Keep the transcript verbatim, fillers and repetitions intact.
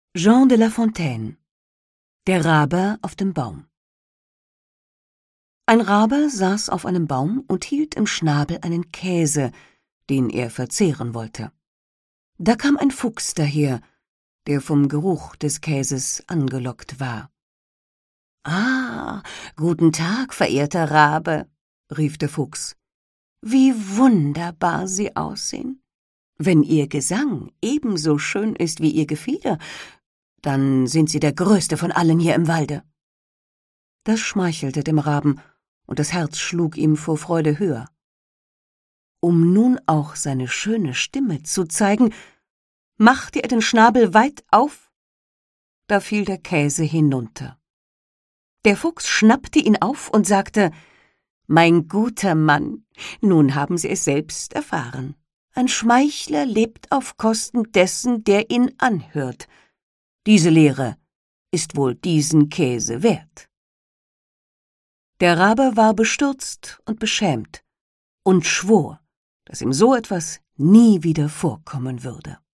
Jean de La Fontaine. Der Rabe auf dem Baum. Ein Rabe saß auf einem Baum und hielt im Schnabel einen Käse, den er verzehren wollte. Da kam ein Fuchs daher, der vom Geruch des Käses angelockt war. »Ah, guten Tag, verehrter Rabe«, rief der Fuchs. »Wie wunderbar Sie aussehen! Wenn Ihr Gesang ebenso schön ist wie Ihr Gefieder, dann sind Sie der Größte von allen hier im Walde.« Das schmeichelte dem Raben, und das Herz schlug ihm vor Freude höher. Um nun auch seine schöne Stimme zu zeigen, machte er den Schnabel weit auf. Da fiel der Käse hinunter. Der Fuchs schnappte ihn auf und sagte: »Mein guter Mann, nun haben Sie es selbst erfahren. Ein Schmeichler lebt auf Kosten dessen, der ihn anhört. Diese Lehre ist wohl diesen Käse wert.« Der Rabe war bestürzt und beschämt und schwor, dass ihm so etwas nie wieder vorkommen würde.